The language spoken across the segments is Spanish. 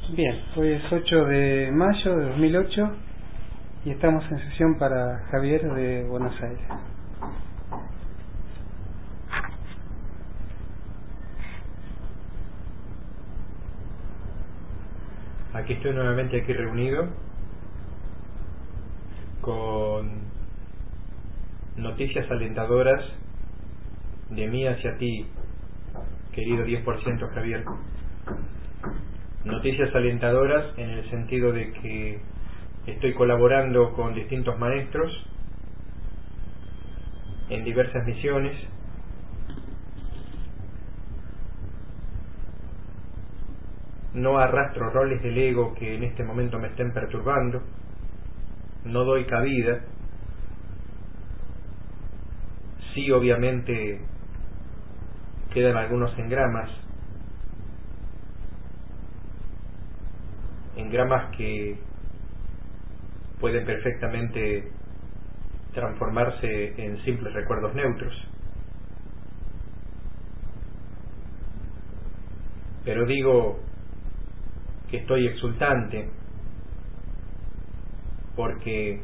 Bien, hoy es 8 de mayo de 2008 y estamos en sesión para Javier de Buenos Aires. Aquí estoy nuevamente aquí reunido con noticias alentadoras de mí hacia ti, querido 10% Javier. Noticias alentadoras en el sentido de que estoy colaborando con distintos maestros en diversas misiones. No arrastro roles del ego que en este momento me estén perturbando. No doy cabida. Sí, obviamente quedan algunos engramas que pueden perfectamente transformarse en simples recuerdos neutros. Pero digo que estoy exultante porque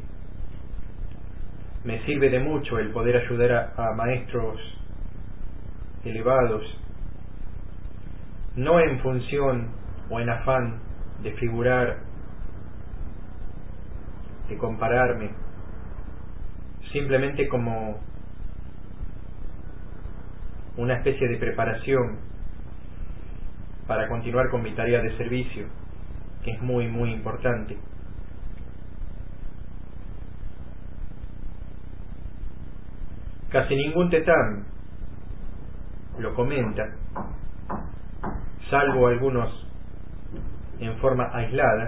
me sirve de mucho el poder ayudar a maestros elevados, no en función o en afán de figurar, de compararme, simplemente como una especie de preparación para continuar con mi tarea de servicio, que es muy muy importante. Casi ningún tetán lo comenta, salvo algunos en forma aislada,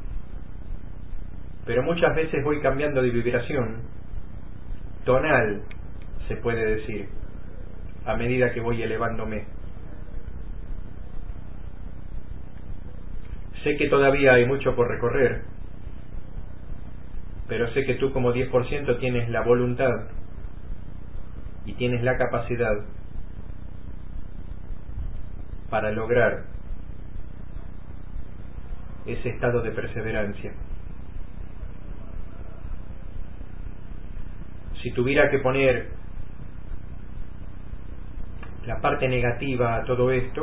pero muchas veces voy cambiando de vibración tonal, se puede decir, a medida que voy elevándome. Sé que todavía hay mucho por recorrer, pero sé que tú como 10% tienes la voluntad y tienes la capacidad para lograr ese estado de perseverancia. Si tuviera que poner la parte negativa a todo esto,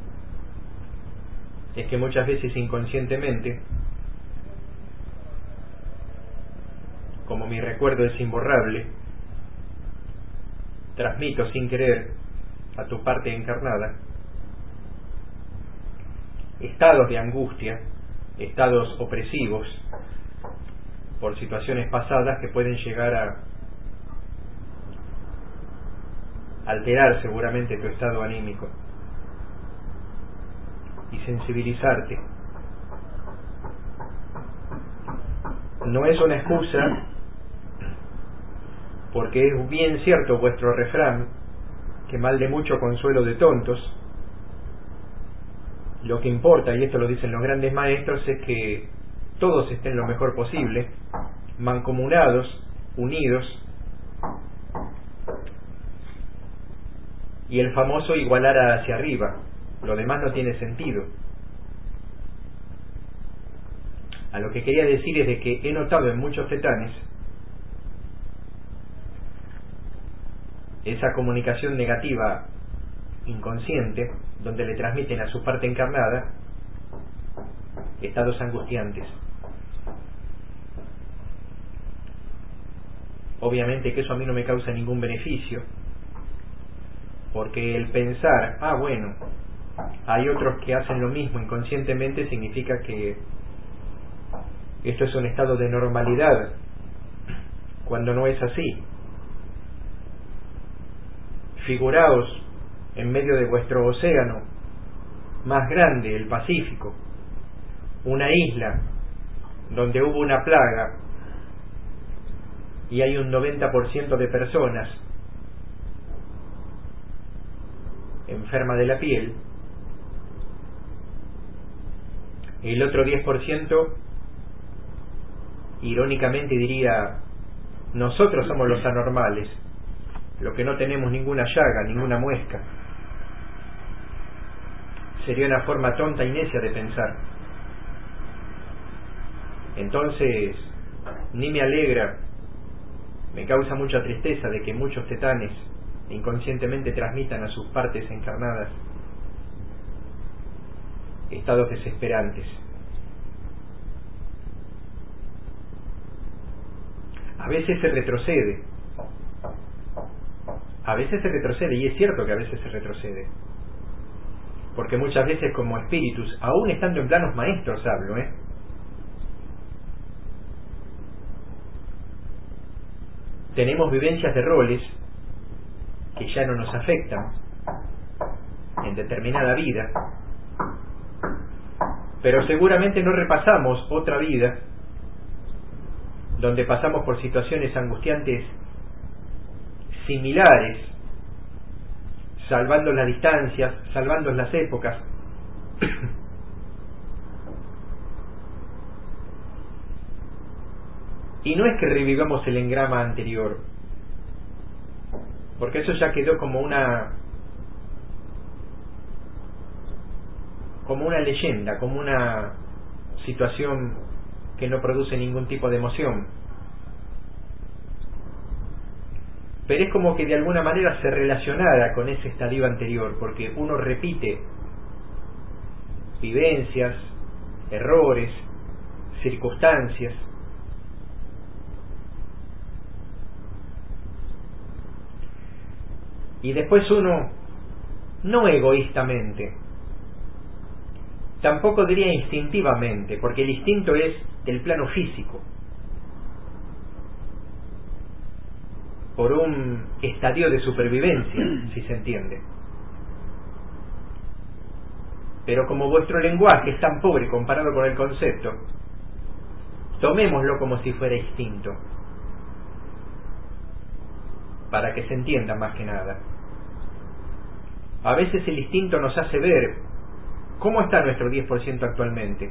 es que muchas veces inconscientemente, como mi recuerdo es imborrable, transmito sin querer a tu parte encarnada estados de angustia, estados opresivos por situaciones pasadas que pueden llegar a alterar seguramente tu estado anímico y sensibilizarte. No es una excusa, porque es bien cierto vuestro refrán, que mal de mucho consuelo de tontos. Lo que importa, y esto lo dicen los grandes maestros, es que todos estén lo mejor posible, mancomunados, unidos, y el famoso igualar hacia arriba. Lo demás no tiene sentido. A lo que quería decir es de que he notado en muchos tetanes esa comunicación negativa inconsciente, donde le transmiten a su parte encarnada estados angustiantes. Obviamente que eso a mí no me causa ningún beneficio, porque el pensar, bueno, hay otros que hacen lo mismo inconscientemente, significa que esto es un estado de normalidad, cuando no es así. Figuraos en medio de vuestro océano más grande, el Pacífico, una isla donde hubo una plaga y hay un 90% de personas enfermas de la piel. El otro 10% irónicamente diría: nosotros somos los anormales, los que no tenemos ninguna llaga, ninguna muesca. Sería una forma tonta y necia de pensar. Entonces, ni me alegra, me causa mucha tristeza de que muchos tetanes inconscientemente transmitan a sus partes encarnadas estados desesperantes. A veces se retrocede, y es cierto que a veces se retrocede, porque muchas veces como espíritus, aún estando en planos maestros hablo, tenemos vivencias de roles que ya no nos afectan en determinada vida, pero seguramente no repasamos otra vida donde pasamos por situaciones angustiantes similares, salvando las distancias, salvando las épocas. Y no es que revivamos el engrama anterior, porque eso ya quedó como una leyenda, como una situación que no produce ningún tipo de emoción. Pero es como que de alguna manera se relacionara con ese estadio anterior, porque uno repite vivencias, errores, circunstancias. Y después uno, no egoístamente, tampoco diría instintivamente, porque el instinto es el plano físico, por un estadio de supervivencia, si se entiende. Pero como vuestro lenguaje es tan pobre comparado con el concepto, tomémoslo como si fuera instinto, para que se entienda más que nada. A veces el instinto nos hace ver cómo está nuestro 10% actualmente.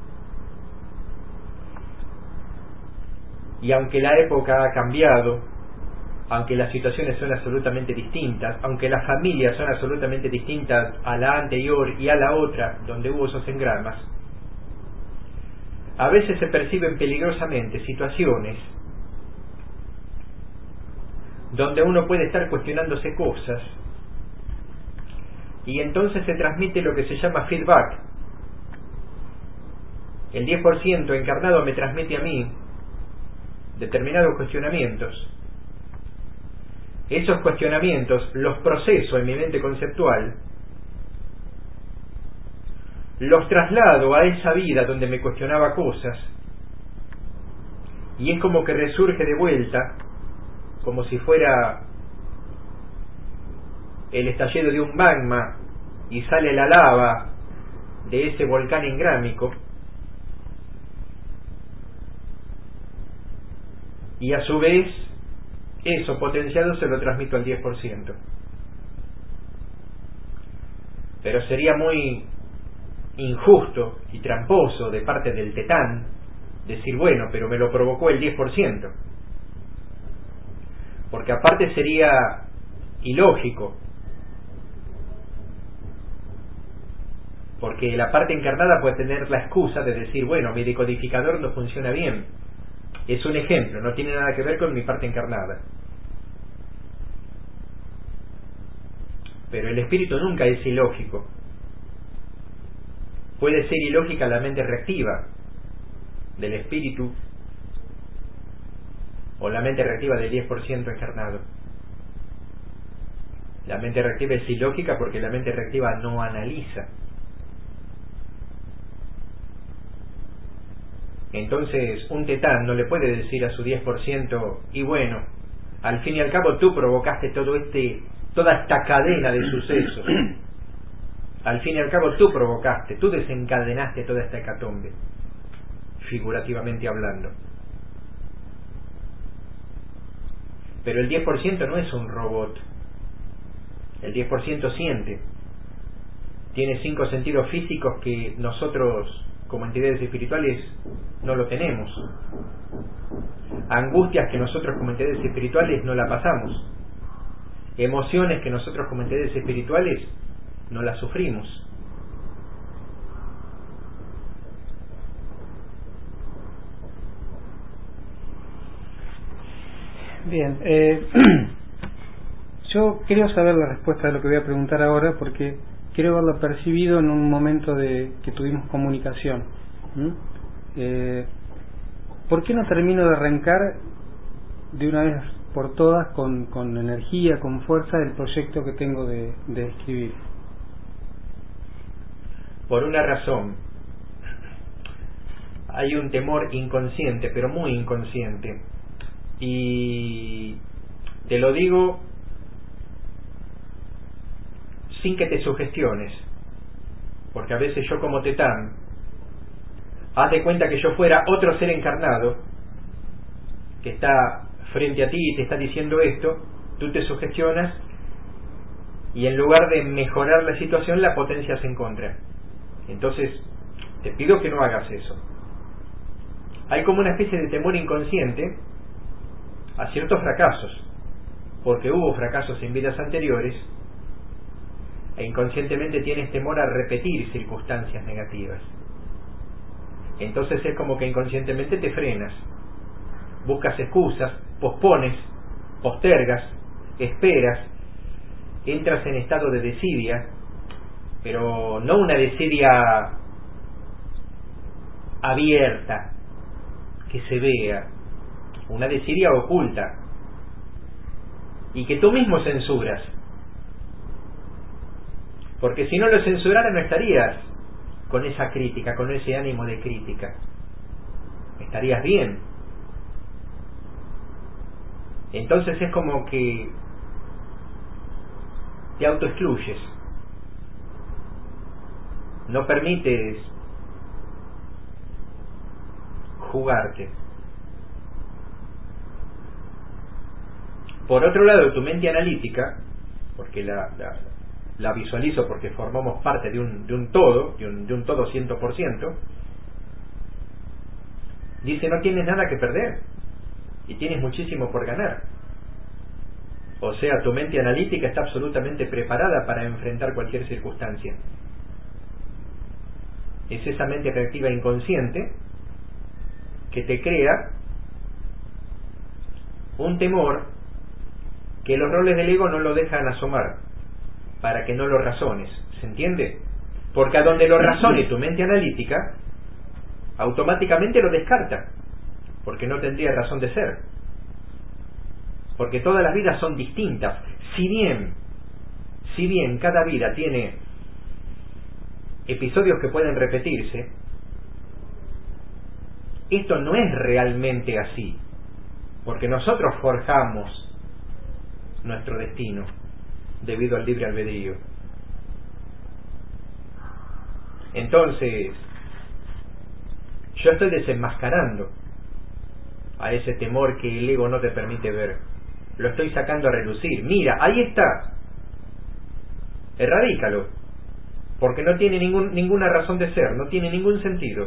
Y aunque la época ha cambiado, aunque las situaciones son absolutamente distintas, aunque las familias son absolutamente distintas a la anterior y a la otra, donde hubo esos engramas, a veces se perciben peligrosamente situaciones donde uno puede estar cuestionándose cosas, y entonces se transmite lo que se llama feedback. El 10% encarnado me transmite a mí determinados cuestionamientos. Esos cuestionamientos los proceso en mi mente conceptual, los traslado a esa vida donde me cuestionaba cosas, y es como que resurge de vuelta, como si fuera el estallido de un magma y sale la lava de ese volcán engrámico, y a su vez eso potenciado se lo transmito al 10%. Pero sería muy injusto y tramposo de parte del tetán decir, bueno, pero me lo provocó el 10%, porque aparte sería ilógico, porque la parte encarnada puede tener la excusa de decir, bueno, mi decodificador no funciona bien. Es un ejemplo, no tiene nada que ver con mi parte encarnada. Pero el espíritu nunca es ilógico. Puede ser ilógica la mente reactiva del espíritu o la mente reactiva del 10% encarnado. La mente reactiva es ilógica porque la mente reactiva no analiza. Entonces un tetán no le puede decir a su 10%, y bueno, al fin y al cabo tú provocaste toda esta cadena de sucesos. Al fin y al cabo tú provocaste, tú desencadenaste toda esta hecatombe, figurativamente hablando. Pero el 10% no es un robot. El 10% siente. Tiene 5 sentidos físicos que nosotros, como entidades espirituales, no lo tenemos. Angustias que nosotros como entidades espirituales no la pasamos. Emociones que nosotros como entidades espirituales no las sufrimos. Bien, yo quiero saber la respuesta de lo que voy a preguntar ahora, porque quiero haberlo percibido en un momento de que tuvimos comunicación. ¿Por qué no termino de arrancar de una vez por todas con energía, con fuerza, el proyecto que tengo de escribir? Por una razón. Hay un temor inconsciente, pero muy inconsciente. Y te lo digo sin que te sugestiones, porque a veces yo como Tetán, haz de cuenta que yo fuera otro ser encarnado que está frente a ti y te está diciendo esto, tú te sugestionas y en lugar de mejorar la situación la potencias en contra. Entonces te pido que no hagas eso. Hay como una especie de temor inconsciente a ciertos fracasos, porque hubo fracasos en vidas anteriores e inconscientemente tienes temor a repetir circunstancias negativas. Entonces es como que inconscientemente te frenas, buscas excusas, pospones, postergas, esperas, entras en estado de desidia, pero no una desidia abierta, que se vea, una desidia oculta, y que tú mismo censuras, porque si no lo censurara no estarías con esa crítica, con ese ánimo de crítica, estarías bien. Entonces es como que te autoexcluyes, no permites jugarte. Por otro lado, tu mente analítica, porque la visualizo porque formamos parte de un todo, de un todo 100%, dice no tienes nada que perder y tienes muchísimo por ganar. O sea, tu mente analítica está absolutamente preparada para enfrentar cualquier circunstancia. Es esa mente reactiva inconsciente que te crea un temor que los roles del ego no lo dejan asomar, para que no lo razones. ¿Se entiende? Porque a donde lo razone tu mente analítica, automáticamente lo descarta, porque no tendría razón de ser. Porque todas las vidas son distintas. Si bien cada vida tiene episodios que pueden repetirse, esto no es realmente así, porque nosotros forjamos nuestro destino debido al libre albedrío. Entonces, yo estoy desenmascarando a ese temor que el ego no te permite ver. Lo estoy sacando a relucir. Mira, ahí está. Erradícalo, porque no tiene ninguna razón de ser, no tiene ningún sentido.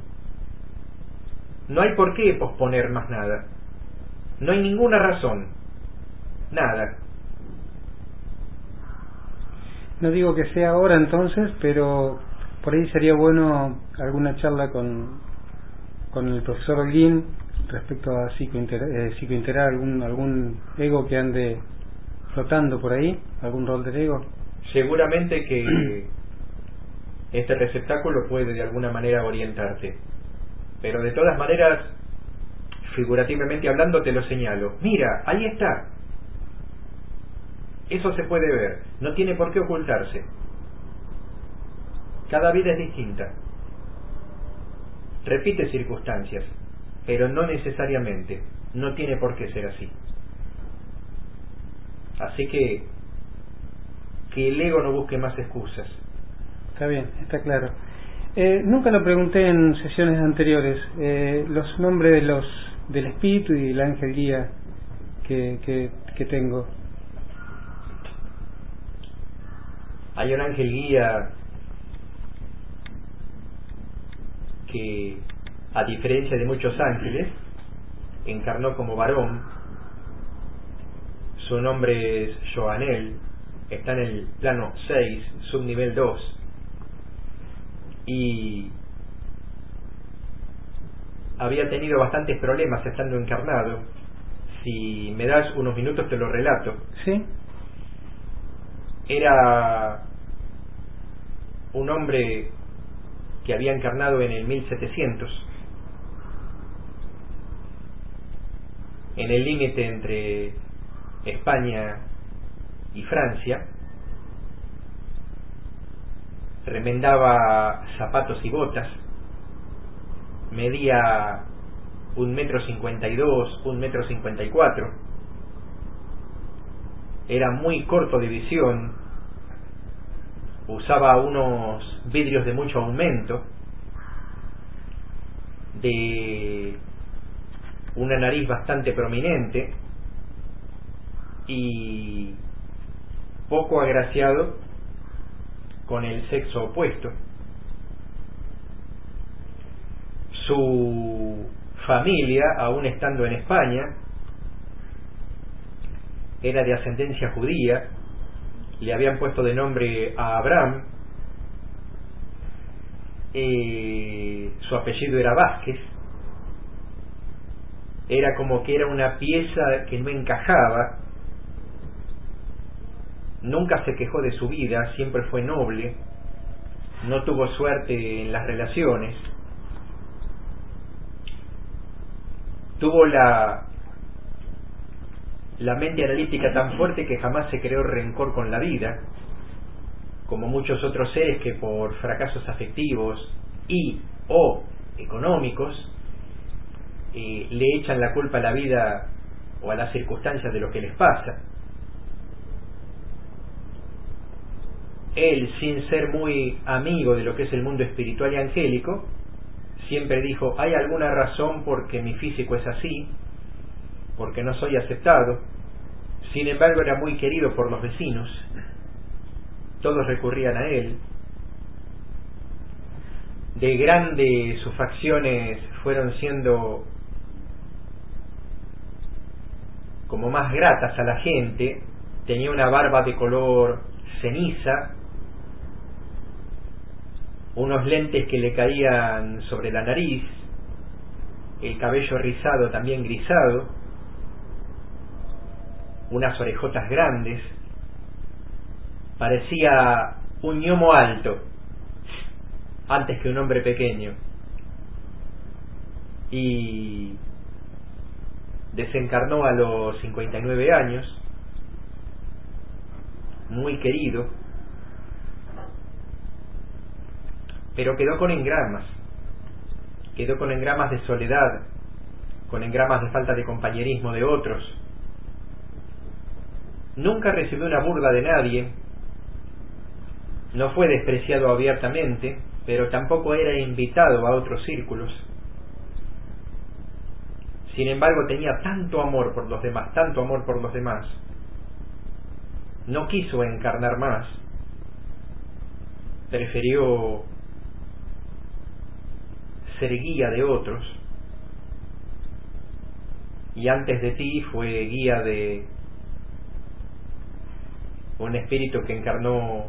No hay por qué posponer más nada. No hay ninguna razón. Nada. No digo que sea ahora entonces, pero por ahí sería bueno alguna charla con el profesor Holguín respecto a psicointerar algún ego que ande flotando por ahí, algún rol del ego. Seguramente que este receptáculo puede de alguna manera orientarte, pero de todas maneras, figurativamente hablando, te lo señalo. Mira, ahí está. Eso se puede ver, no tiene por qué ocultarse. Cada vida es distinta. Repite circunstancias, pero no necesariamente, no tiene por qué ser así. Así que el ego no busque más excusas. Está bien, está claro. Nunca lo pregunté en sesiones anteriores, los nombres del espíritu y el ángel guía que tengo. Hay un ángel guía que, a diferencia de muchos ángeles, encarnó como varón. Su nombre es Joanel, está en el plano 6, subnivel 2, y había tenido bastantes problemas estando encarnado, Si me das unos minutos te lo relato. Sí. Era un hombre que había encarnado en el 1700, en el límite entre España y Francia. Remendaba zapatos y botas, medía 1,52 m, 1,54 m, era muy corto de visión, usaba unos vidrios de mucho aumento, de una nariz bastante prominente y poco agraciado con el sexo opuesto. Su familia, aún estando en España, era de ascendencia judía, le habían puesto de nombre a Abraham, su apellido era Vázquez, era como que era una pieza que no encajaba, nunca se quejó de su vida, siempre fue noble, no tuvo suerte en las relaciones, tuvo la mente analítica tan fuerte que jamás se creó rencor con la vida, como muchos otros seres que por fracasos afectivos y o económicos le echan la culpa a la vida o a las circunstancias de lo que les pasa. Él, sin ser muy amigo de lo que es el mundo espiritual y angélico, siempre dijo: hay alguna razón porque mi físico es así, porque no soy aceptado. Sin embargo, era muy querido por los vecinos, todos recurrían a él. De grande sus facciones fueron siendo como más gratas a la gente. Tenía una barba de color ceniza, unos lentes que le caían sobre la nariz, el cabello rizado también grisado, unas orejotas grandes, parecía un gnomo alto antes que un hombre pequeño, y desencarnó a los 59 años, muy querido, pero quedó con engramas de soledad, con engramas de falta de compañerismo de otros. Nunca recibió una burla de nadie, no fue despreciado abiertamente, pero tampoco era invitado a otros círculos. Sin embargo, tenía tanto amor por los demás, no quiso encarnar más, prefirió ser guía de otros, y antes de ti fue guía de un espíritu que encarnó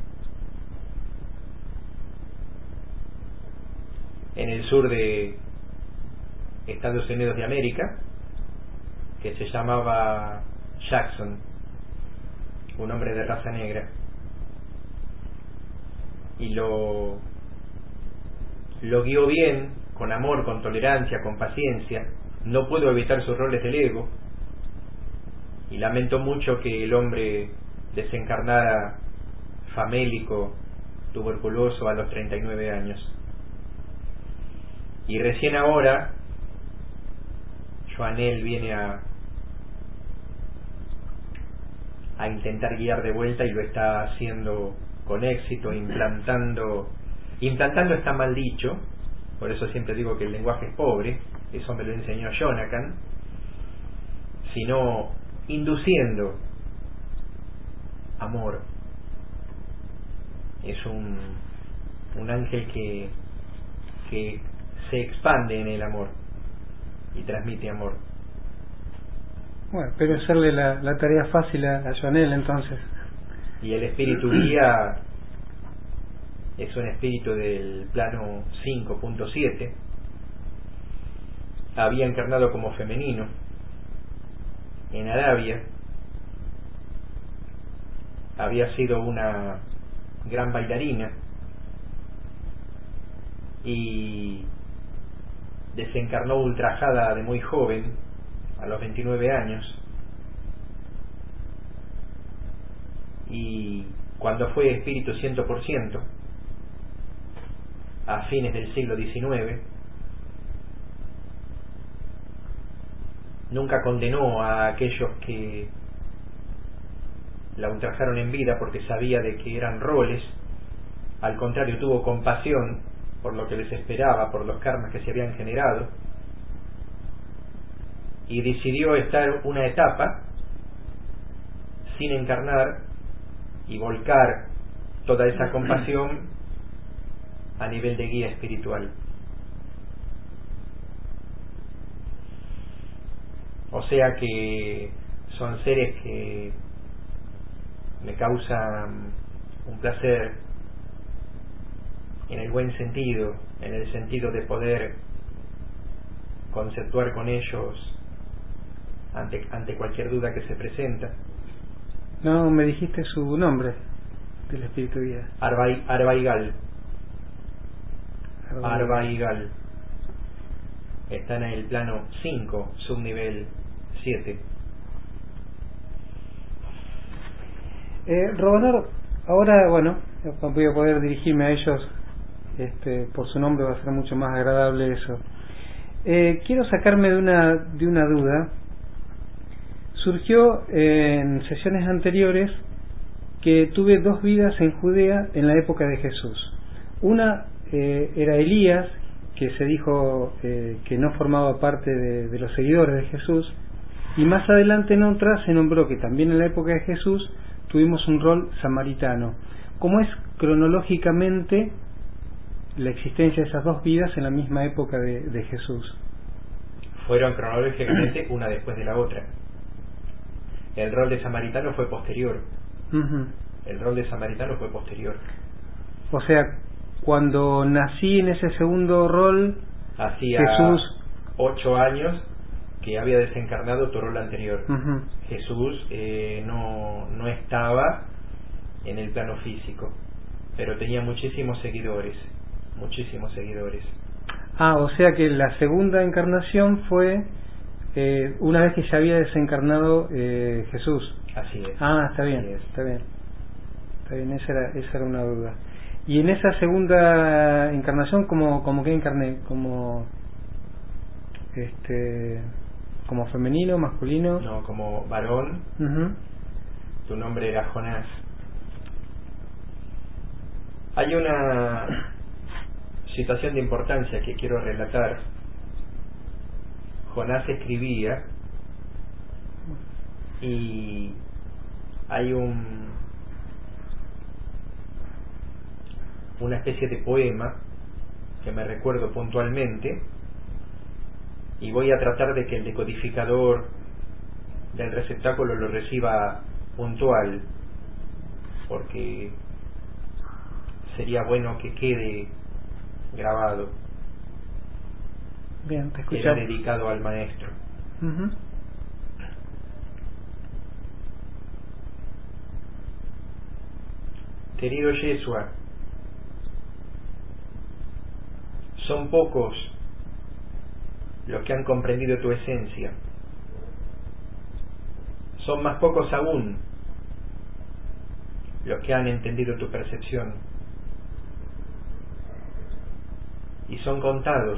en el sur de Estados Unidos de América, que se llamaba Jackson, un hombre de raza negra, y lo guió bien, con amor, con tolerancia, con paciencia. No pudo evitar sus roles del ego, y lamento mucho que el hombre desencarnara famélico, tuberculoso, a los 39 años. Y recién ahora Joanel viene a intentar guiar de vuelta, y lo está haciendo con éxito, implantando está mal dicho, por eso siempre digo que el lenguaje es pobre, eso me lo enseñó Jonathan, sino induciendo amor. Es un ángel que se expande en el amor y transmite amor. Bueno, pero hacerle la tarea fácil a Joanel entonces. Y el espíritu guía es un espíritu del plano 5.7, había encarnado como femenino, en Arabia, había sido una gran bailarina y desencarnó ultrajada de muy joven, a los 29 años, y cuando fue espíritu 100%, a fines del siglo XIX, nunca condenó a aquellos que la ultrajaron en vida porque sabía de que eran roles. Al contrario, tuvo compasión por lo que les esperaba, por los karmas que se habían generado, y decidió estar una etapa sin encarnar y volcar toda esa compasión a nivel de guía espiritual. O sea que son seres que me causan un placer en el buen sentido, en el sentido de poder conceptuar con ellos ante cualquier duda que se presenta. No, me dijiste su nombre del espíritu guía. Arbaigal. Está en el plano 5, subnivel 7. Robanor, ahora, bueno, voy a poder dirigirme a ellos por su nombre, va a ser mucho más agradable eso. Quiero sacarme de una duda. Surgió en sesiones anteriores que tuve 2 vidas en Judea en la época de Jesús. Una era Elías, que se dijo que no formaba parte de los seguidores de Jesús, y más adelante en otra se nombró que también en la época de Jesús tuvimos un rol samaritano. ¿Cómo es cronológicamente la existencia de esas 2 vidas en la misma época de Jesús? Fueron cronológicamente una después de la otra. El rol de samaritano fue posterior. El rol de samaritano fue posterior. O sea, cuando nací en ese segundo rol, hacía Jesús 8 años que había desencarnado tu rol anterior. Jesús no estaba en el plano físico, pero tenía muchísimos seguidores. O sea que la segunda encarnación fue una vez que ya había desencarnado Jesús. Así es. Está bien, esa era una duda. Y en esa segunda encarnación, ¿como que encarné? ¿Como femenino, masculino? No, como varón. Tu nombre era Jonás. Hay una situación de importancia que quiero relatar. Jonás escribía y hay una especie de poema que me recuerdo puntualmente, y voy a tratar de que el decodificador del receptáculo lo reciba puntual, porque sería bueno que quede grabado. Bien, te escuchamos. Era dedicado al maestro. Querido Yeshua, son pocos los que han comprendido tu esencia. Son más pocos aún los que han entendido tu percepción. Y son contados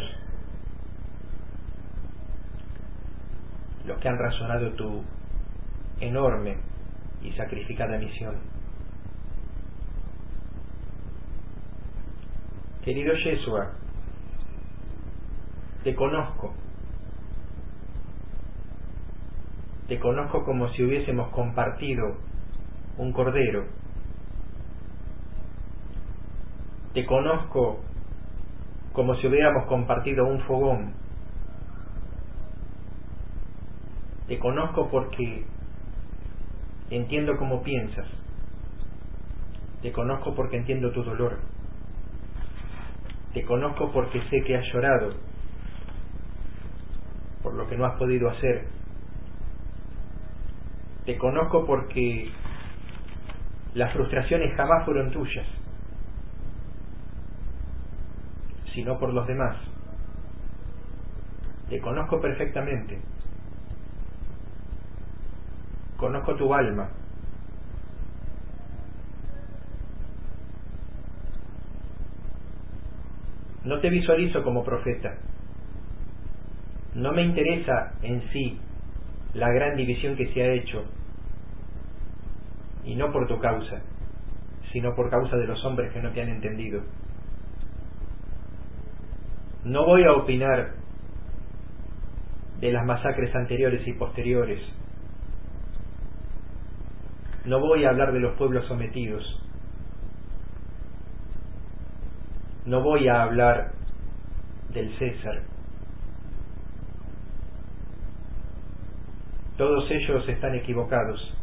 los que han razonado tu enorme y sacrificada misión. Querido Yeshua, te conozco como si hubiésemos compartido un cordero. Te conozco como si hubiéramos compartido un fogón. Te conozco porque entiendo cómo piensas. Te conozco porque entiendo tu dolor. Te conozco porque sé que has llorado por lo que no has podido hacer. Te conozco porque las frustraciones jamás fueron tuyas, sino por los demás. Te conozco perfectamente. Conozco tu alma. No te visualizo como profeta. No me interesa en sí la gran división que se ha hecho, y no por tu causa, sino por causa de los hombres que no te han entendido. No voy a opinar de las masacres anteriores y posteriores. No voy a hablar de los pueblos sometidos. No voy a hablar del César. Todos ellos están equivocados,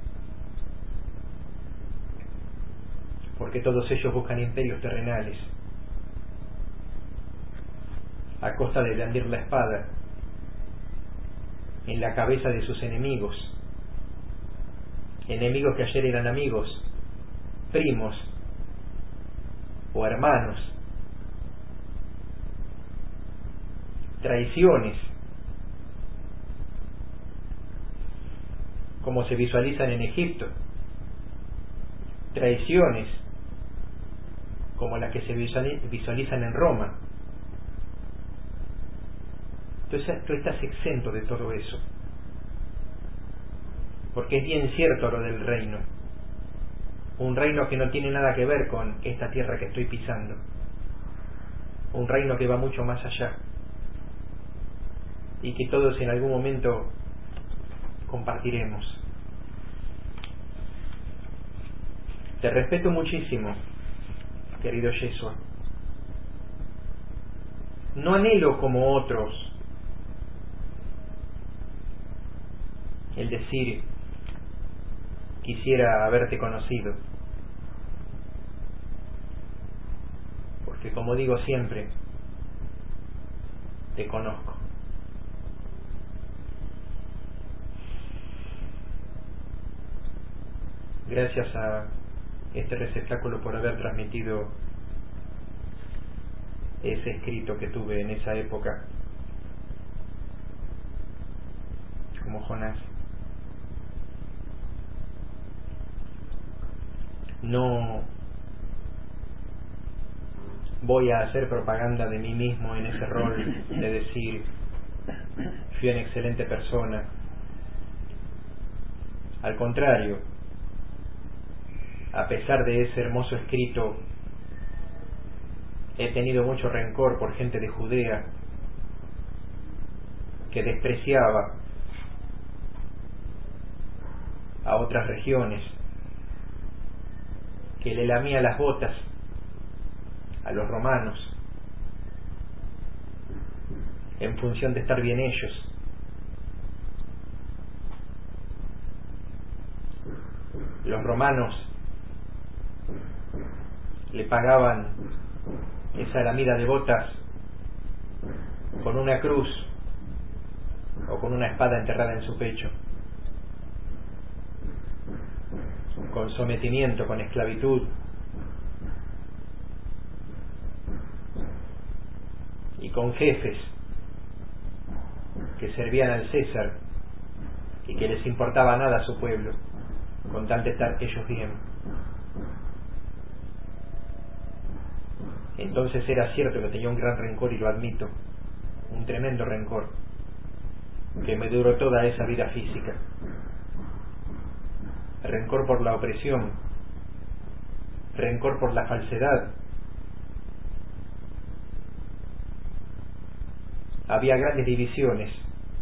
porque todos ellos buscan imperios terrenales a costa de blandir la espada en la cabeza de sus enemigos, enemigos que ayer eran amigos, primos o hermanos. Traiciones, como se visualizan en Egipto. Traiciones, como las que se visualizan en Roma. Entonces tú estás exento de todo eso, porque es bien cierto lo del reino, un reino que no tiene nada que ver con esta tierra que estoy pisando, un reino que va mucho más allá, y que todos en algún momento compartiremos. Te respeto muchísimo, querido Yeshua. No anhelo como otros el decir quisiera haberte conocido, porque como digo siempre, te conozco. Gracias a este receptáculo por haber transmitido ese escrito que tuve en esa época, como Jonás. No voy a hacer propaganda de mí mismo en ese rol de decir fui una excelente persona. Al contrario, a pesar de ese hermoso escrito, he tenido mucho rencor por gente de Judea que despreciaba a otras regiones, que le lamía las botas a los romanos en función de estar bien ellos. Los romanos le pagaban esa lamida de botas con una cruz o con una espada enterrada en su pecho, con sometimiento, con esclavitud, y con jefes que servían al César y que les importaba nada a su pueblo, con tal de estar ellos bien. Entonces era cierto que tenía un gran rencor, y lo admito, un tremendo rencor que me duró toda esa vida física. Rencor por la opresión, rencor por la falsedad. Había grandes divisiones.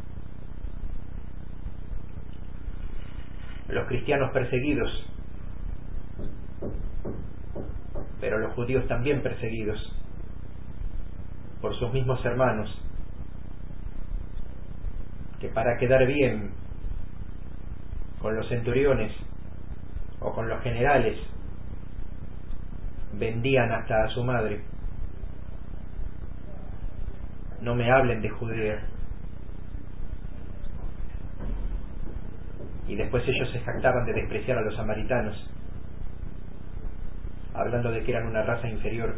Los cristianos perseguidos, pero los judíos también perseguidos por sus mismos hermanos, que para quedar bien con los centuriones o con los generales vendían hasta a su madre. No me hablen de Judea. y después ellos se jactaban de despreciar a los samaritanos, hablando de que eran una raza inferior.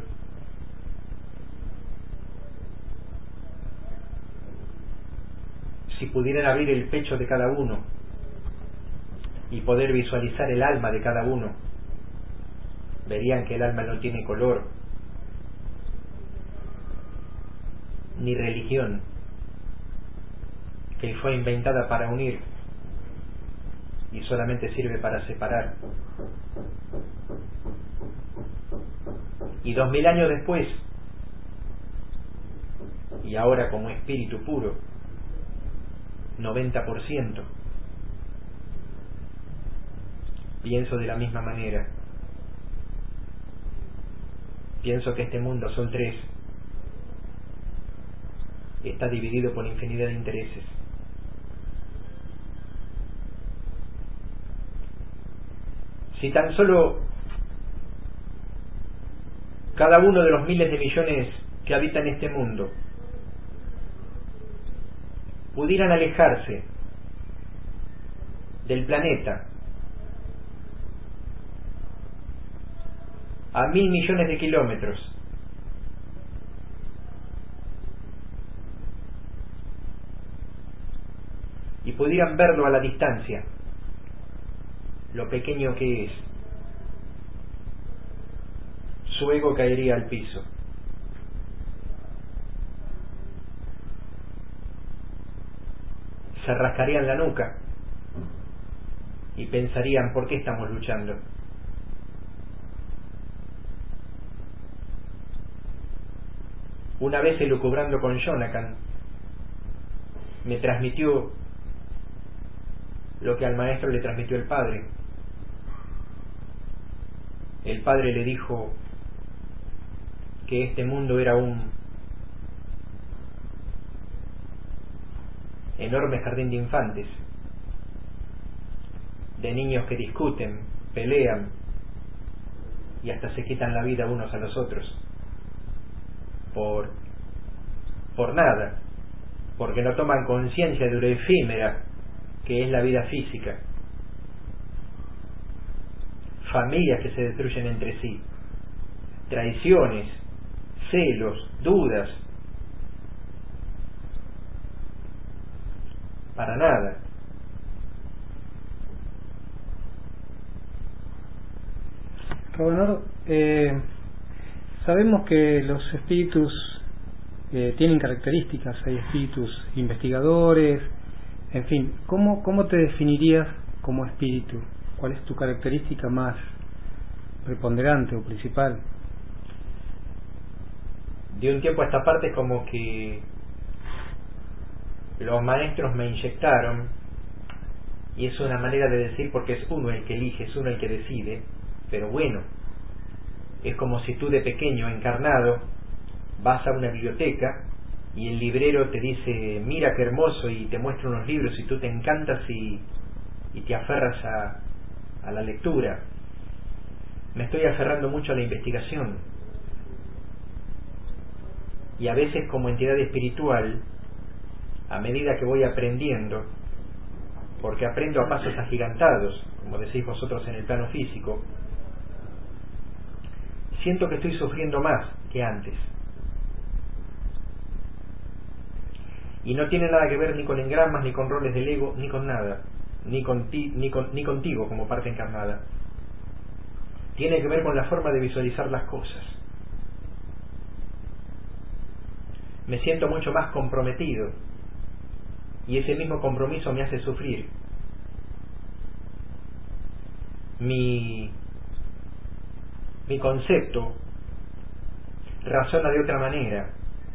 Si pudieran abrir el pecho de cada uno y poder visualizar el alma de cada uno, verían que el alma no tiene color ni religión, que fue inventada para unir y solamente sirve para separar. Y 2000 años después, y ahora como espíritu puro, 90%, pienso de la misma manera. Pienso que este mundo son tres, está dividido por infinidad de intereses. Si tan solo cada uno de los miles de millones que habitan este mundo pudieran alejarse del planeta a 1000 millones de kilómetros, y pudieran verlo a la distancia, lo pequeño que es, su ego caería al piso. Se rascarían la nuca y pensarían: ¿por qué estamos luchando? Una vez, elucubrando con Jonathan, me transmitió lo que al maestro le transmitió el padre. El padre le dijo que este mundo era un enorme jardín de infantes, de niños que discuten, pelean y hasta se quitan la vida unos a los otros por nada, porque no toman conciencia de lo efímera que es la vida física. Familias que se destruyen entre sí, traiciones, celos, dudas, para nada. Gobernador, sabemos que los espíritus tienen características, hay espíritus investigadores, en fin, ¿cómo te definirías como espíritu? ¿Cuál es tu característica más preponderante o principal? De un tiempo a esta parte, como que los maestros me inyectaron, y es una manera de decir porque es uno el que elige, es uno el que decide, pero bueno, es como si tú de pequeño encarnado vas a una biblioteca y el librero te dice: mira qué hermoso, y te muestra unos libros y tú te encantas y te aferras a la lectura. Me estoy aferrando mucho a la investigación, y a veces como entidad espiritual, a medida que voy aprendiendo, porque aprendo a pasos agigantados, como decís vosotros en el plano físico, siento que estoy sufriendo más que antes. Y no tiene nada que ver ni con engramas, ni con roles del ego, ni con nada, ni contigo como parte encarnada. Tiene que ver con la forma de visualizar las cosas. Me siento mucho más comprometido, y ese mismo compromiso me hace sufrir. Mi concepto razona de otra manera.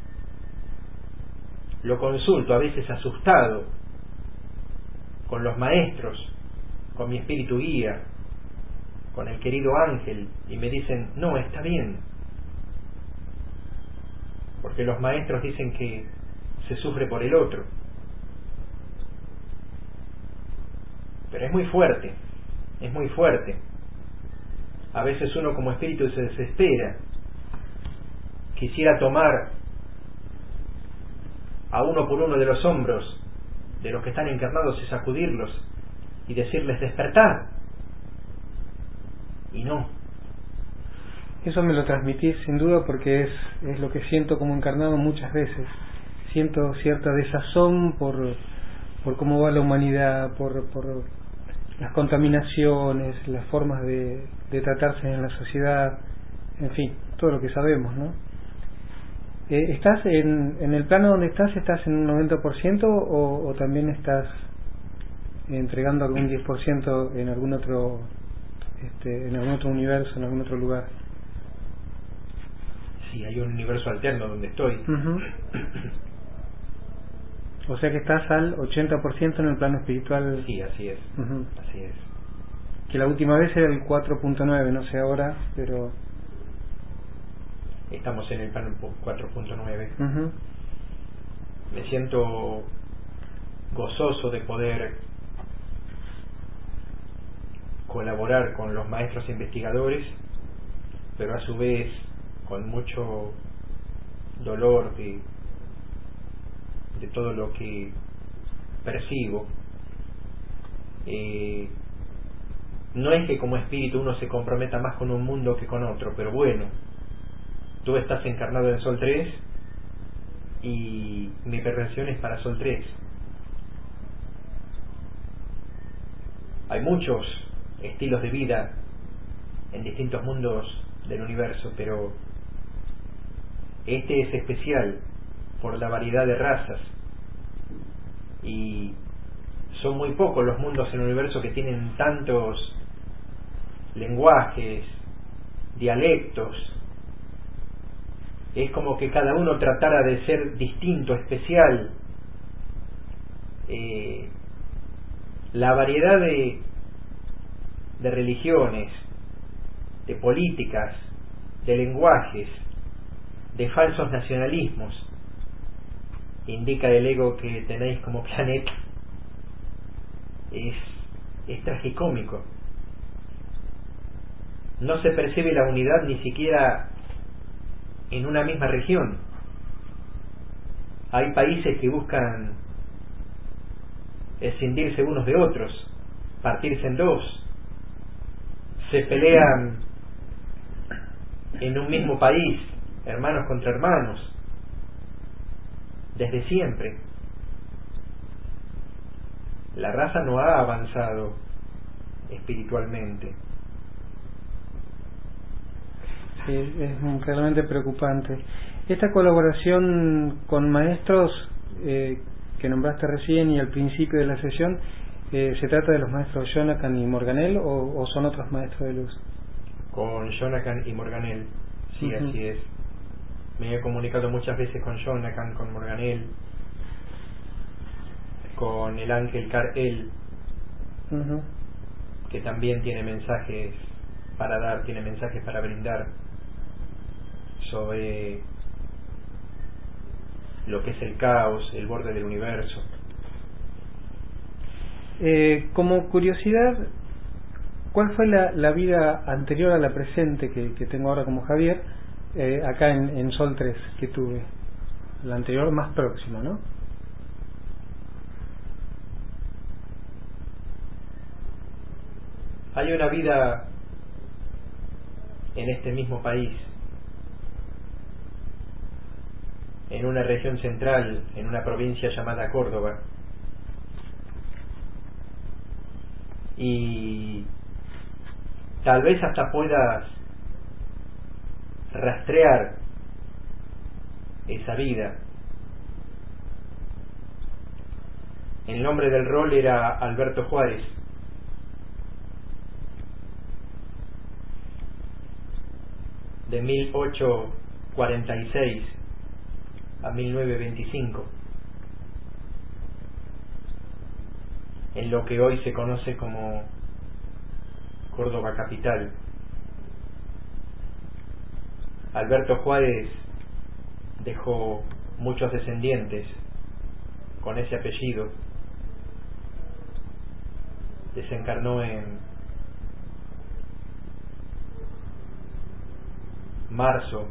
Lo consulto a veces asustado con los maestros, con mi espíritu guía, con el querido ángel, y me dicen: no, está bien, porque los maestros dicen que se sufre por el otro. Pero es muy fuerte, es muy fuerte. A veces uno como espíritu se desespera, quisiera tomar a uno por uno de los hombros de los que están encarnados y sacudirlos y decirles despertad, y no. Eso me lo transmitís sin duda, porque es lo que siento como encarnado muchas veces. Siento cierta desazón por cómo va la humanidad, por las contaminaciones, las formas de tratarse en la sociedad, en fin, todo lo que sabemos, ¿no? ¿Estás en el plano donde estás en un 90% o también estás entregando algún 10% en algún otro universo, en algún otro lugar? Sí, hay un universo alterno donde estoy. Uh-huh. O sea que estás al 80% en el plano espiritual. Sí, así es. Uh-huh. Así es. Que la última vez era el 4.9, no sé ahora, pero estamos en el plano 4.9. Uh-huh. Me siento gozoso de poder colaborar con los maestros investigadores, pero a su vez con mucho dolor de todo lo que percibo. No es que como espíritu uno se comprometa más con un mundo que con otro, pero bueno, tú estás encarnado en Sol 3 y mi pervención es para Sol 3. Hay muchos estilos de vida en distintos mundos del universo, pero este es especial por la variedad de razas, y son muy pocos los mundos en el universo que tienen tantos lenguajes, dialectos. Es como que cada uno tratara de ser distinto, especial. La variedad de religiones, de políticas, de lenguajes, de falsos nacionalismos, indica el ego que tenéis como planeta. Es tragicómico. No se percibe la unidad ni siquiera en una misma región. Hay países que buscan escindirse unos de otros, partirse en dos, se pelean en un mismo país, hermanos contra hermanos, desde siempre. La raza no ha avanzado espiritualmente. Sí, es realmente preocupante. Esta colaboración con maestros que nombraste recién y al principio de la sesión, ¿se trata de los maestros Jonathan y Morganel o son otros maestros de luz? Con Jonathan y Morganel, sí, Uh-huh. así es. Me he comunicado muchas veces con Jonathan, con Morganel, con el ángel Kar-El, Uh-huh. que también tiene mensajes para dar, tiene mensajes para brindar sobre lo que es el caos, el borde del universo. Como curiosidad, ¿cuál fue la vida anterior a la presente que tengo ahora como Javier, acá en Sol 3 que tuve? La anterior más próxima, ¿no? Hay una vida en este mismo país, en una región central, en una provincia llamada Córdoba, y tal vez hasta puedas rastrear esa vida. El nombre del rol era Alberto Juárez. De 1846 a 1925, en lo que hoy se conoce como Córdoba capital. Alberto Juárez dejó muchos descendientes con ese apellido. Desencarnó en marzo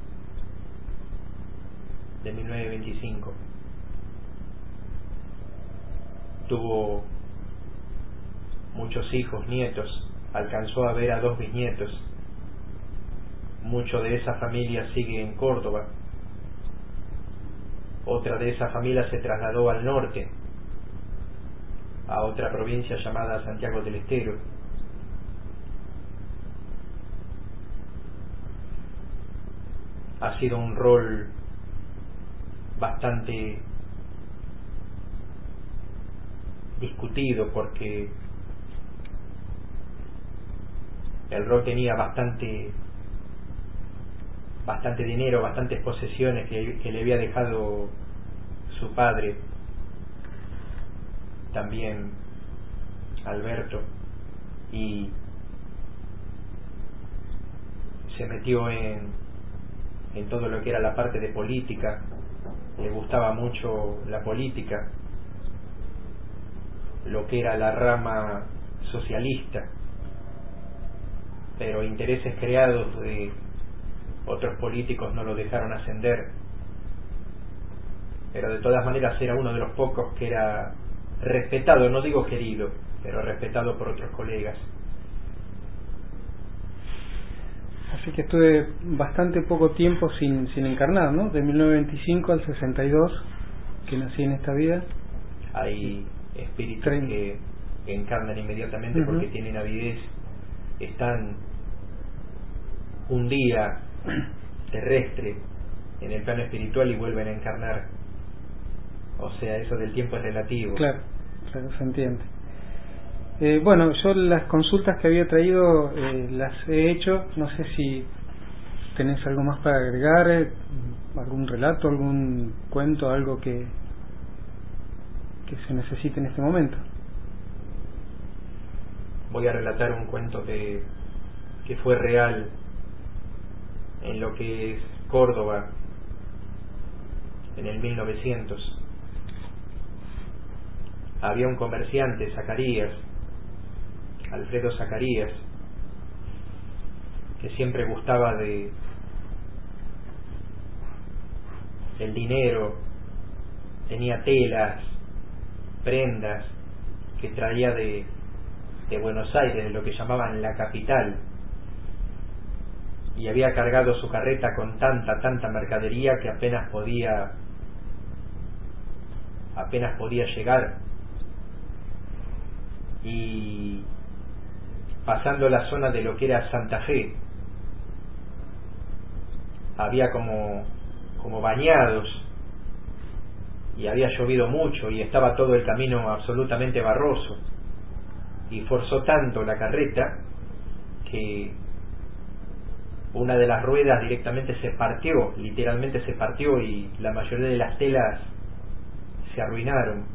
de 1925. Tuvo muchos hijos, nietos, alcanzó a ver a 2 bisnietos. Mucho de esa familia sigue en Córdoba. Otra de esa familia se trasladó al norte, a otra provincia llamada Santiago del Estero. Ha sido un rol bastante discutido porque el rol tenía bastante dinero, bastantes posesiones que le había dejado su padre, también Alberto, y se metió en todo lo que era la parte de política. Le gustaba mucho la política, lo que era la rama socialista, pero intereses creados de otros políticos no lo dejaron ascender. Pero de todas maneras era uno de los pocos que era respetado, no digo querido, pero respetado por otros colegas. Así que estuve bastante poco tiempo sin encarnar, ¿no? De 1925 al 62, que nací en esta vida. Hay espíritus que encarnan inmediatamente porque tienen avidez, están un día terrestre en el plano espiritual y vuelven a encarnar. O sea, eso del tiempo es relativo. Claro, se entiende. Bueno, yo las consultas que había traído las he hecho. No sé si tenés algo más para agregar, algún relato, algún cuento, algo que se necesite en este momento. Voy a relatar un cuento que fue real en lo que es Córdoba en el 1900. Había un comerciante, Zacarías, Alfredo Zacarías, que siempre gustaba de el dinero, tenía telas, prendas que traía de Buenos Aires, de lo que llamaban la capital, y había cargado su carreta con tanta mercadería que apenas podía llegar. Y pasando la zona de lo que era Santa Fe, había como bañados y había llovido mucho y estaba todo el camino absolutamente barroso, y forzó tanto la carreta que una de las ruedas directamente se partió, literalmente se partió, y la mayoría de las telas se arruinaron.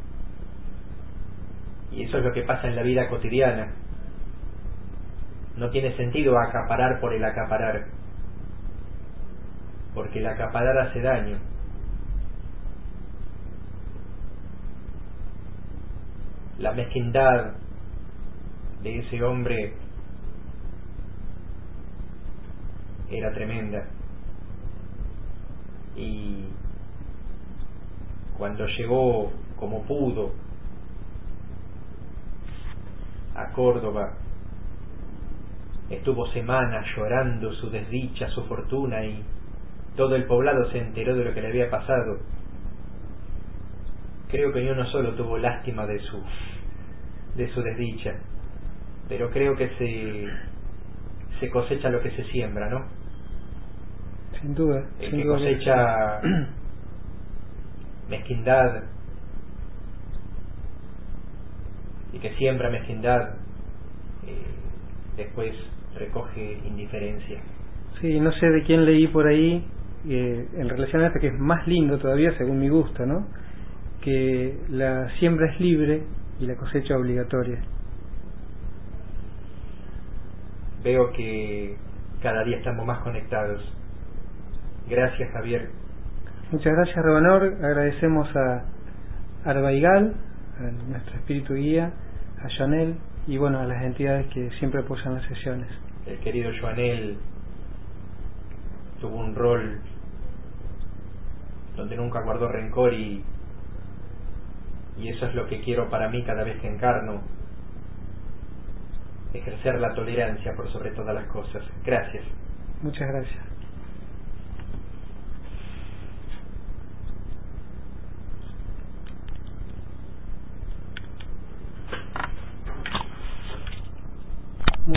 Y eso es lo que pasa en la vida cotidiana. No tiene sentido acaparar por el acaparar, porque el acaparar hace daño. La mezquindad de ese hombre era tremenda, y cuando llegó como pudo a Córdoba, estuvo semanas llorando su desdicha, su fortuna, y todo el poblado se enteró de lo que le había pasado. Creo que ni uno solo tuvo lástima de su desdicha, pero creo que se cosecha lo que se siembra, ¿no? Sin duda. El que cosecha mezquindad y que siembra mezquindad, después recoge indiferencia. Sí, no sé de quién leí por ahí, en relación a esto, que es más lindo todavía según mi gusto, ¿no? Que la siembra es libre y la cosecha obligatoria. Veo que cada día estamos más conectados. Gracias, Javier. Muchas gracias, Rebanor. Agradecemos a Arbaigal, a nuestro espíritu guía, a Joanel y bueno, a las entidades que siempre apoyan las sesiones. El querido Joanel tuvo un rol donde nunca guardó rencor, y eso es lo que quiero para mí cada vez que encarno, ejercer la tolerancia por sobre todas las cosas. Gracias. Muchas gracias.